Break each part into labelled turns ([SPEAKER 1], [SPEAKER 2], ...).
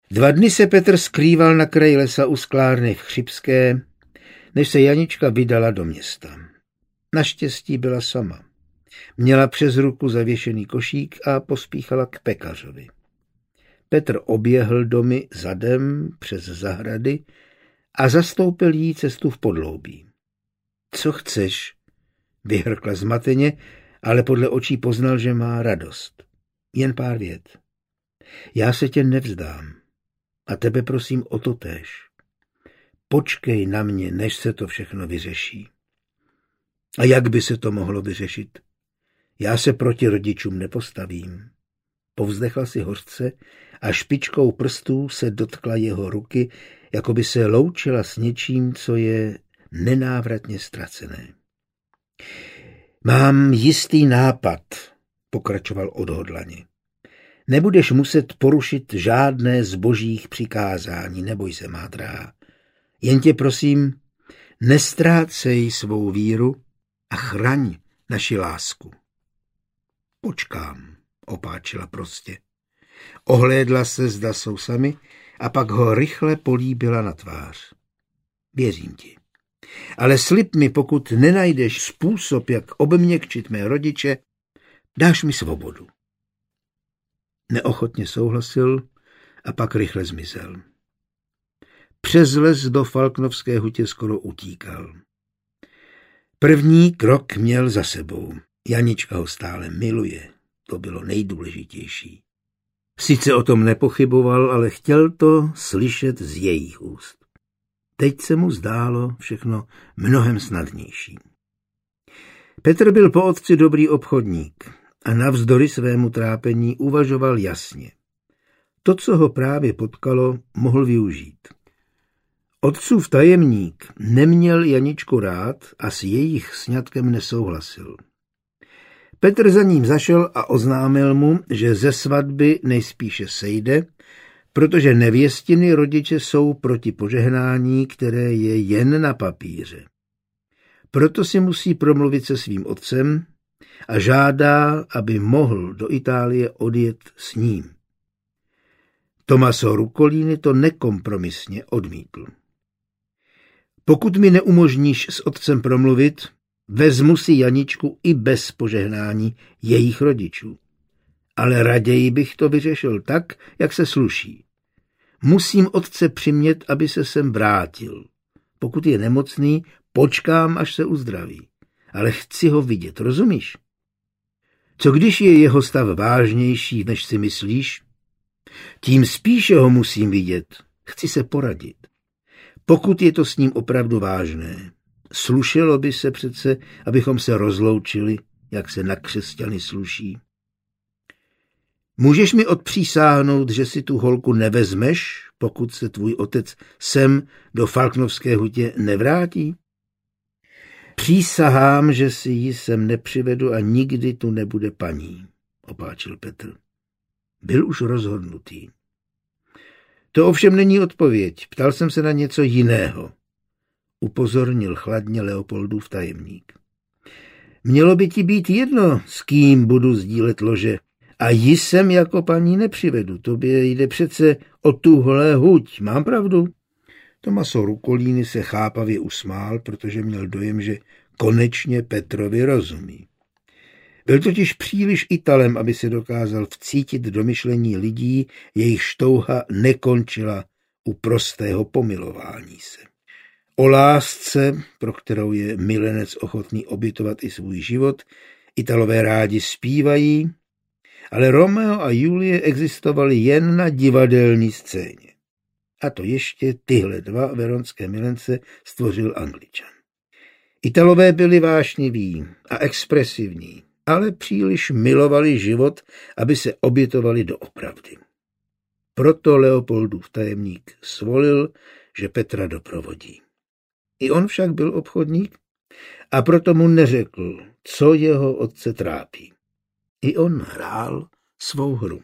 [SPEAKER 1] 2 dny se Petr skrýval na kraji lesa u sklárny v Chřibské, než se Janička vydala do města. Naštěstí byla sama. Měla přes ruku zavěšený košík a pospíchala k pekařovi. Petr oběhl domy zadem přes zahrady a zastoupil jí cestu v podloubí. Co chceš? Vyhrkla zmateně, ale podle očí poznal, že má radost. Jen pár vět. Já se tě nevzdám. A tebe prosím o to též. Počkej na mě, než se to všechno vyřeší. A jak by se to mohlo vyřešit? Já se proti rodičům nepostavím. Povzdechla si hořce a špičkou prstů se dotkla jeho ruky, jako by se loučila s něčím, co je nenávratně ztracené. Mám jistý nápad, pokračoval odhodlaně. Nebudeš muset porušit žádné z božích přikázání, neboj se, má drahá. Jen tě prosím, nestrácej svou víru a chraň naši lásku. Počkám, opáčila prostě. Ohlédla se, zda jsou sami, a pak ho rychle políbila na tvář. Věřím ti. Ale slib mi, pokud nenajdeš způsob, jak obměkčit mé rodiče, dáš mi svobodu. Neochotně souhlasil a pak rychle zmizel. Přes les do Falknovské hutě skoro utíkal. První krok měl za sebou. Janička ho stále miluje. To bylo nejdůležitější. Sice o tom nepochyboval, ale chtěl to slyšet z jejich úst. Teď se mu zdálo všechno mnohem snadnější. Petr byl po otci dobrý obchodník a navzdory svému trápení uvažoval jasně. To, co ho právě potkalo, mohl využít. Otcův tajemník neměl Janičku rád a s jejich sňatkem nesouhlasil. Petr za ním zašel a oznámil mu, že ze svatby nejspíše sejde, protože nevěstiny rodiče jsou proti požehnání, které je jen na papíře. Proto si musí promluvit se svým otcem a žádá, aby mohl do Itálie odjet s ním. Tommaso Rucolini to nekompromisně odmítl. Pokud mi neumožníš s otcem promluvit, vezmu si Janičku i bez požehnání jejich rodičů. Ale raději bych to vyřešil tak, jak se sluší. Musím otce přimět, aby se sem vrátil. Pokud je nemocný, počkám, až se uzdraví. Ale chci ho vidět, rozumíš? Co když je jeho stav vážnější, než si myslíš? Tím spíše ho musím vidět. Chci se poradit. Pokud je to s ním opravdu vážné, slušelo by se přece, abychom se rozloučili, jak se na křesťany sluší. Můžeš mi odpřísáhnout, že si tu holku nevezmeš, pokud se tvůj otec sem do Falknovské hutě nevrátí? Přísahám, že si ji sem nepřivedu a nikdy tu nebude paní, opáčil Petr. Byl už rozhodnutý. To ovšem není odpověď, ptal jsem se na něco jiného, upozornil chladně Leopoldův tajemník. Mělo by ti být jedno, s kým budu sdílet lože, a ji sem jako paní nepřivedu, tobě jde přece o tuhle huť, mám pravdu? Tommaso Rucolini se chápavě usmál, protože měl dojem, že konečně Petrovi rozumí. Byl totiž příliš Italem, aby se dokázal vcítit do myšlení lidí, jejich touha nekončila u prostého pomilování se. O lásce, pro kterou je milenec ochotný obětovat i svůj život, Italové rádi zpívají, ale Romeo a Julie existovaly jen na divadelní scéně. A to ještě tyhle 2 veronské milence stvořil Angličan. Italové byli vášniví a expresivní, ale příliš milovali život, aby se obětovali doopravdy. Proto Leopoldův tajemník svolil, že Petra doprovodí. I on však byl obchodník a proto mu neřekl, co jeho otce trápí. I on hrál svou hru.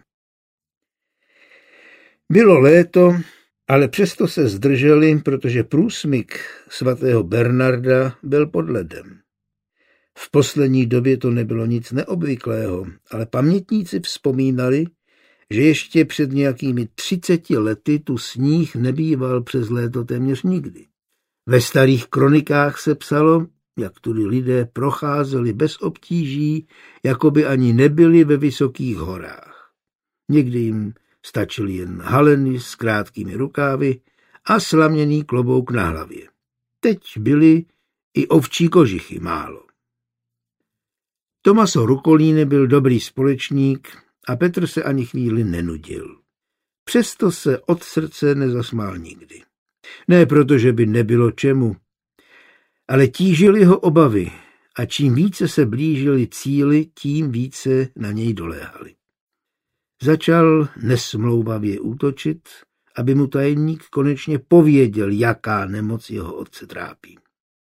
[SPEAKER 1] Bylo léto, ale přesto se zdrželi, protože průsmyk svatého Bernarda byl pod ledem. V poslední době to nebylo nic neobvyklého, ale pamětníci vzpomínali, že ještě před nějakými 30 lety tu sníh nebýval přes léto téměř nikdy. Ve starých kronikách se psalo, jak tudy lidé procházeli bez obtíží, jako by ani nebyli ve vysokých horách. Někdy jim stačily jen haleny s krátkými rukávy a slaměný klobouk na hlavě. Teď byly i ovčí kožichy málo. Tomaso Rucolini byl dobrý společník a Petr se ani chvíli nenudil. Přesto se od srdce nezasmál nikdy. Ne proto, že by nebylo čemu, ale tížily ho obavy a čím více se blížili cíli, tím více na něj doléhali. Začal nesmlouvavě útočit, aby mu tajemník konečně pověděl, jaká nemoc jeho otce trápí.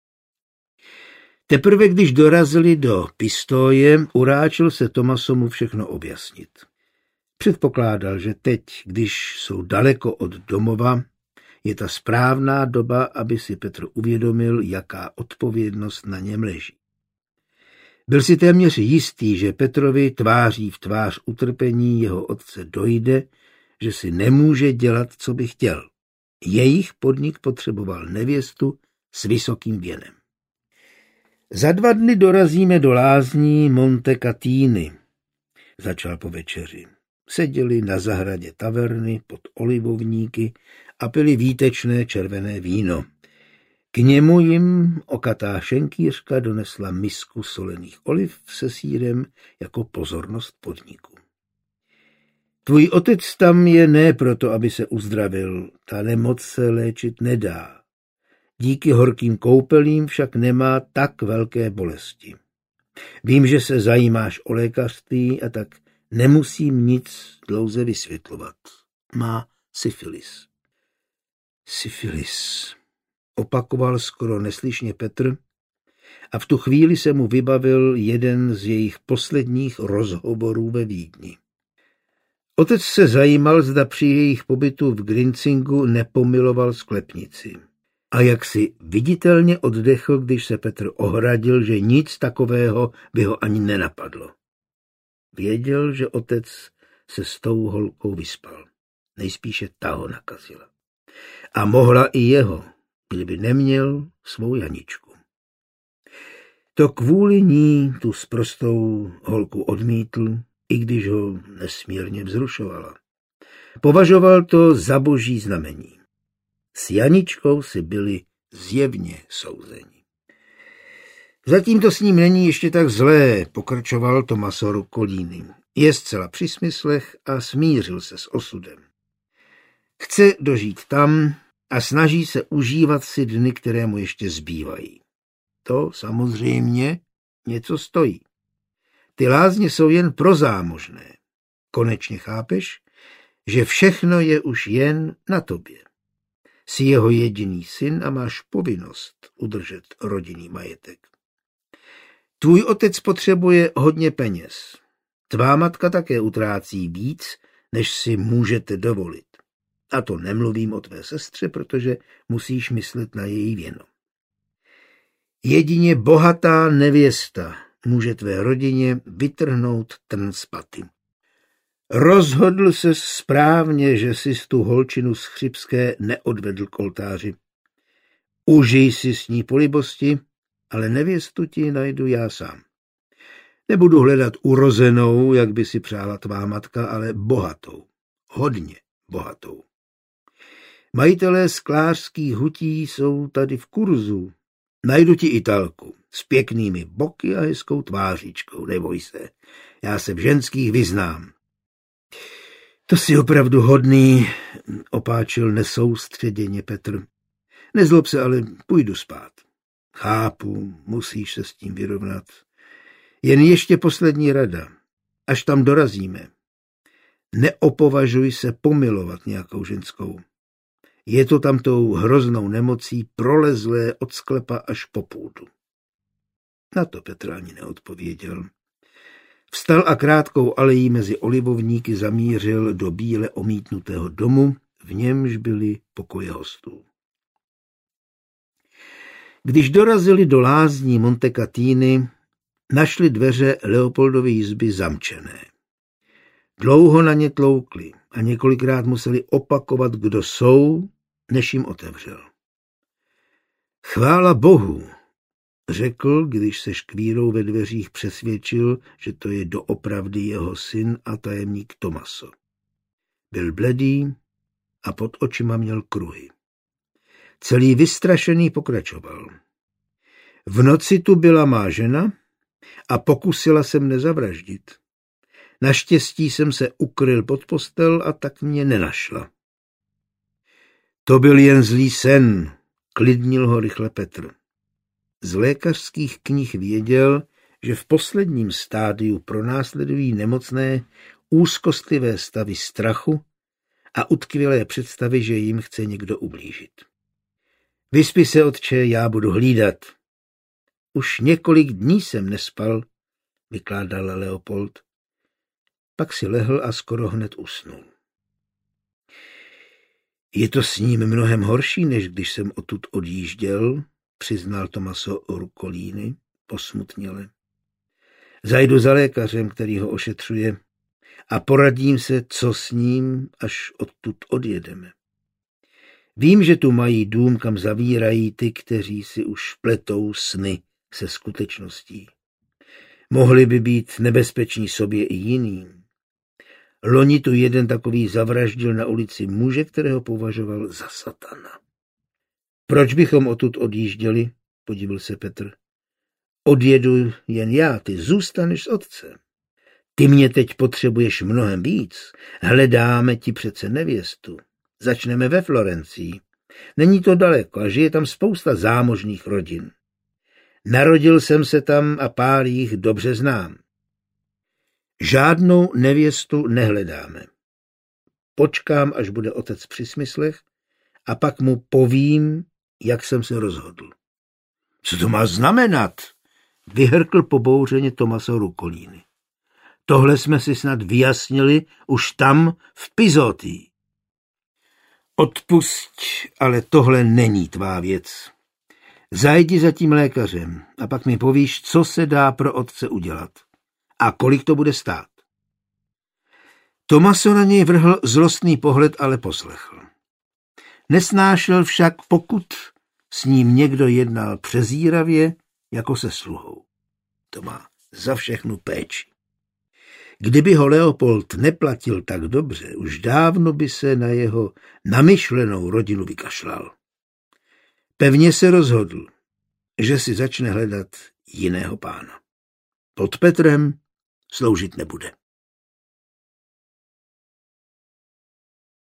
[SPEAKER 1] Teprve když dorazili do Pistoje, uráčil se Tomasomu všechno objasnit. Předpokládal, že teď, když jsou daleko od domova, je ta správná doba, aby si Petr uvědomil, jaká odpovědnost na něm leží. Byl si téměř jistý, že Petrovi tváří v tvář utrpení jeho otce dojde, že si nemůže dělat, co by chtěl. Jejich podnik potřeboval nevěstu s vysokým věnem. Za 2 dny dorazíme do lázní Monte Catini, začal po večeři. Seděli na zahradě taverny pod olivovníky a pili výtečné červené víno. K němu jim okatá šenkýřka donesla misku solených oliv se sýrem jako pozornost podniku. Tvůj otec tam je ne proto, aby se uzdravil, ta nemoc se léčit nedá. Díky horkým koupelím však nemá tak velké bolesti. Vím, že se zajímáš o lékařství a tak nemusím nic dlouze vysvětlovat. Má syfilis. Syfilis, opakoval skoro neslyšně Petr a v tu chvíli se mu vybavil jeden z jejich posledních rozhovorů ve Vídni. Otec se zajímal, zda při jejich pobytu v Grincingu nepomiloval sklepnici. A jak si viditelně oddechl, když se Petr ohradil, že nic takového by ho ani nenapadlo. Věděl, že otec se s tou holkou vyspal. Nejspíše ta ho nakazila. A mohla i jeho, kdyby neměl svou Janičku. To kvůli ní tu sprostou holku odmítl, i když ho nesmírně vzrušovala. Považoval to za boží znamení. S Janičkou si byli zjevně souzeni. Zatím to s ním není ještě tak zlé, pokračoval Tomaso Rucolini. Je zcela při smyslech a smířil se s osudem. Chce dožít tam a snaží se užívat si dny, které mu ještě zbývají. To samozřejmě něco stojí. Ty lázně jsou jen pro zámožné. Konečně chápeš, že všechno je už jen na tobě. Jsi jeho jediný syn a máš povinnost udržet rodinný majetek. Tvůj otec potřebuje hodně peněz. Tvá matka také utrácí víc, než si můžete dovolit. A to nemluvím o tvé sestře, protože musíš myslet na její věno. Jedině bohatá nevěsta může tvé rodině vytrhnout trn z paty. Rozhodl se správně, že jsi tu holčinu z Chřibské neodvedl k oltáři. Užij si s ní polibosti, ale nevěstu ti najdu já sám. Nebudu hledat urozenou, jak by si přála tvá matka, ale bohatou. Hodně bohatou. Majitelé sklářských hutí jsou tady v kurzu. Najdu ti Italku s pěknými boky a hezkou tvářičkou, neboj se. Já se v ženských vyznám. To jsi opravdu hodný, opáčil nesoustředěně Petr. Nezlob se, ale půjdu spát. Chápu, musíš se s tím vyrovnat. Jen ještě poslední rada. Až tam dorazíme. Neopovažuj se pomilovat nějakou ženskou. Je to tam tou hroznou nemocí prolezlé od sklepa až po půdu. Na to Petr ani neodpověděl. Vstal a krátkou alejí mezi olivovníky zamířil do bíle omítnutého domu, v němž byly pokoje hostů. Když dorazili do lázní Monte Catini, našli dveře Leopoldovy jizby zamčené. Dlouho na ně tloukli a několikrát museli opakovat, kdo jsou, než jim otevřel. Chvála Bohu, řekl, když se škvírou ve dveřích přesvědčil, že to je doopravdy jeho syn a tajemník Tomaso. Byl bledý a pod očima měl kruhy. Celý vystrašený pokračoval. V noci tu byla má žena a pokusila se mne zavraždit. Naštěstí jsem se ukryl pod postel a tak mě nenašla. To byl jen zlý sen, klidnil ho rychle Petr. Z lékařských knih věděl, že v posledním stádiu pronásledují nemocné úzkostlivé stavy strachu a utkvělé představy, že jim chce někdo ublížit. Vyspi se, otče, já budu hlídat. Už několik dní jsem nespal, vykládal Leopold. Pak si lehl a skoro hned usnul. Je to s ním mnohem horší, než když jsem odtud odjížděl, přiznal Tomaso Rucolini posmutněle. Zajdu za lékařem, který ho ošetřuje, a poradím se, co s ním, až odtud odjedeme. Vím, že tu mají dům, kam zavírají ty, kteří si už pletou sny se skutečností. Mohli by být nebezpeční sobě i jiným. Loni tu jeden takový zavraždil na ulici muže, kterého považoval za satana. Proč bychom odtud odjížděli? Podivil se Petr. Odjedu jen já, ty zůstaneš s otcem. Ty mě teď potřebuješ mnohem víc. Hledáme ti přece nevěstu. Začneme ve Florencii. Není to daleko a žije tam spousta zámožných rodin. Narodil jsem se tam a pár jich dobře znám. Žádnou nevěstu nehledáme. Počkám, až bude otec při smyslech a pak mu povím, jak jsem se rozhodl. Co to má znamenat? Vyhrkl pobouřeně Tomaso Rucolini. Tohle jsme si snad vyjasnili už tam v Pizotii. Odpusť, ale tohle není tvá věc. Zajdi za tím lékařem a pak mi povíš, co se dá pro otce udělat. A kolik to bude stát. Tomaso na něj vrhl zlostný pohled, ale poslechl. Nesnášel však, pokud s ním někdo jednal přezíravě, jako se sluhou. To má za všechnu péči. Kdyby ho Leopold neplatil tak dobře, už dávno by se na jeho namyšlenou rodinu vykašlal. Pevně se rozhodl, že si začne hledat jiného pána. Pod Petrem sloužit nebude.